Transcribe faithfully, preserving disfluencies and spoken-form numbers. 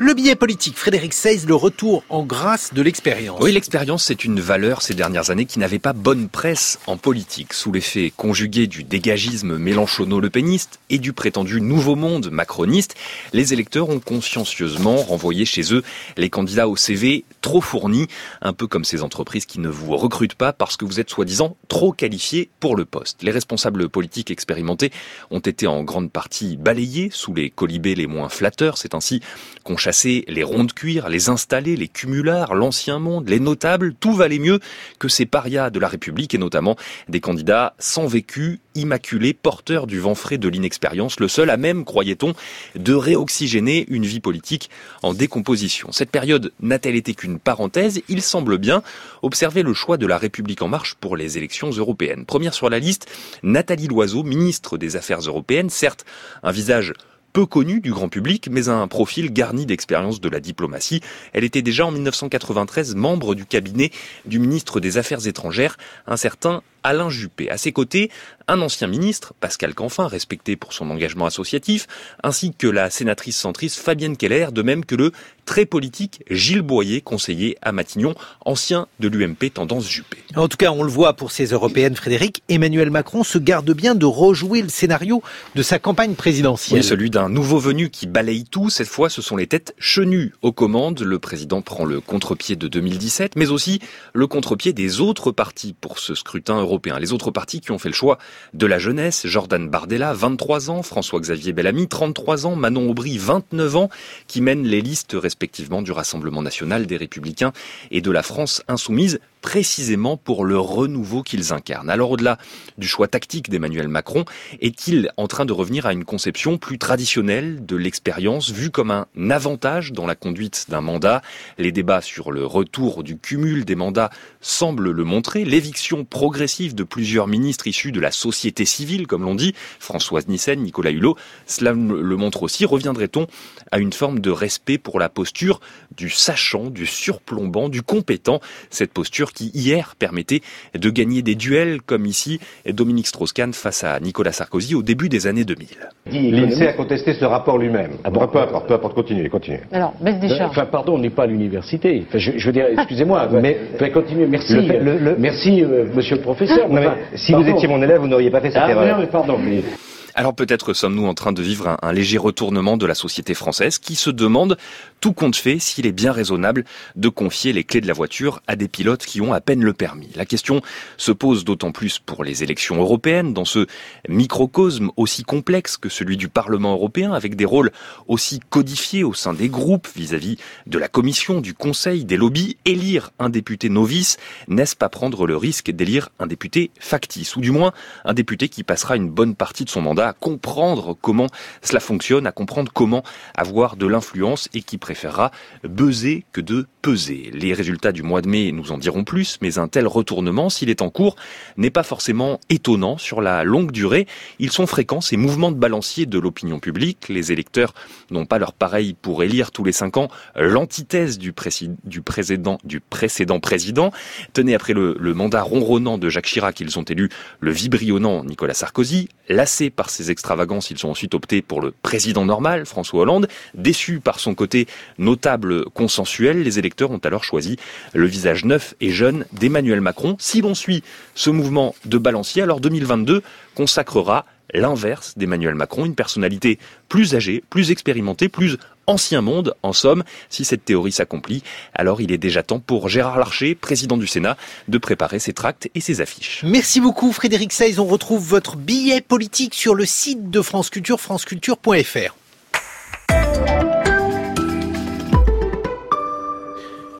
Le billet politique, Frédéric Seyss, le retour en grâce de l'expérience. Oui, l'expérience, c'est une valeur ces dernières années qui n'avait pas bonne presse en politique. Sous l'effet conjugué du dégagisme mélenchono-lepéniste et du prétendu nouveau monde macroniste, les électeurs ont consciencieusement renvoyé chez eux les candidats au C V trop fournis, un peu comme ces entreprises qui ne vous recrutent pas parce que vous êtes soi-disant trop qualifié pour le poste. Les responsables politiques expérimentés ont été en grande partie balayés sous les colibés les moins flatteurs. C'est ainsi qu'on chassait les ronds de cuir, les installés, les cumulards, l'ancien monde, les notables. Tout valait mieux que ces parias de la République et notamment des candidats sans vécu, immaculés, porteurs du vent frais de l'inexpérience, le seul à même, croyait-on, de réoxygéner une vie politique en décomposition. Cette période n'a-t-elle été qu'une parenthèse? Il semble bien observer le choix de la République en marche pour les élections européennes. Première sur la liste, Nathalie Loiseau, ministre des Affaires européennes, certes un visage peu connue du grand public, mais un profil garni d'expérience de la diplomatie. Elle était déjà en mille neuf cent quatre-vingt-treize membre du cabinet du ministre des Affaires étrangères, un certain Alain Juppé. À ses côtés, un ancien ministre, Pascal Canfin, respecté pour son engagement associatif, ainsi que la sénatrice centriste Fabienne Keller, de même que le très politique Gilles Boyer, conseiller à Matignon, ancien de l'U M P tendance Juppé. En tout cas, on le voit pour ces européennes, Frédéric, Emmanuel Macron se garde bien de rejouer le scénario de sa campagne présidentielle. Oui, celui d'un nouveau venu qui balaye tout. Cette fois, ce sont les têtes chenues aux commandes. Le président prend le contre-pied de deux mille dix-sept, mais aussi le contre-pied des autres partis pour ce scrutin européen. Les autres partis qui ont fait le choix de la jeunesse, Jordan Bardella, vingt-trois ans, François-Xavier Bellamy, trente-trois ans, Manon Aubry, vingt-neuf ans, qui mènent les listes respectivement du Rassemblement national, des Républicains et de la France insoumise, précisément pour le renouveau qu'ils incarnent. Alors au-delà du choix tactique d'Emmanuel Macron, est-il en train de revenir à une conception plus traditionnelle de l'expérience, vue comme un avantage dans la conduite d'un mandat? Les débats sur le retour du cumul des mandats semblent le montrer. L'éviction progressive de plusieurs ministres issus de la société civile, comme l'on dit, Françoise Nyssen, Nicolas Hulot, cela le montre aussi. Reviendrait-on à une forme de respect pour la posture du sachant, du surplombant, du compétent, cette posture qui hier permettait de gagner des duels comme ici Dominique Strauss-Kahn face à Nicolas Sarkozy au début des années deux mille. L'INSEE a contesté ce rapport lui-même. Ah bon, peu importe, peu importe, continuez, continuez. Alors, baisse des charges. Enfin, pardon, on n'est pas à l'université. Enfin, je, je veux dire, excusez-moi, mais enfin, continuez. Merci, le, le, le... merci, euh, monsieur le professeur. Non, enfin, mais si pardon. vous étiez mon élève, vous n'auriez pas fait cette ah, erreur. Non, mais pardon, mais... Alors peut-être sommes-nous en train de vivre un, un léger retournement de la société française qui se demande, tout compte fait, s'il est bien raisonnable de confier les clés de la voiture à des pilotes qui ont à peine le permis. La question se pose d'autant plus pour les élections européennes, dans ce microcosme aussi complexe que celui du Parlement européen, avec des rôles aussi codifiés au sein des groupes vis-à-vis de la Commission, du Conseil, des lobbies. Élire un député novice, n'est-ce pas prendre le risque d'élire un député factice, ou du moins un député qui passera une bonne partie de son mandat à comprendre comment cela fonctionne, à comprendre comment avoir de l'influence et qui préférera buzzer que de peser. Les résultats du mois de mai nous en diront plus, mais un tel retournement, s'il est en cours, n'est pas forcément étonnant sur la longue durée. Ils sont fréquents, ces mouvements de balancier de l'opinion publique. Les électeurs n'ont pas leur pareil pour élire tous les cinq ans l'antithèse du, précis, du, précédent, du précédent président. Tenez, après le, le mandat ronronnant de Jacques Chirac, ils ont élu le vibrionnant Nicolas Sarkozy. Lassés par ses extravagances, ils ont ensuite opté pour le président normal, François Hollande. Déçus par son côté notable consensuel, les électeurs ont alors choisi le visage neuf et jeune d'Emmanuel Macron. Si l'on suit ce mouvement de balancier, alors deux mille vingt-deux consacrera l'inverse d'Emmanuel Macron, une personnalité plus âgée, plus expérimentée, plus ancien monde. En somme, si cette théorie s'accomplit, alors il est déjà temps pour Gérard Larcher, président du Sénat, de préparer ses tracts et ses affiches. Merci beaucoup Frédéric Seyss. On retrouve votre billet politique sur le site de France Culture, franceculture point f r.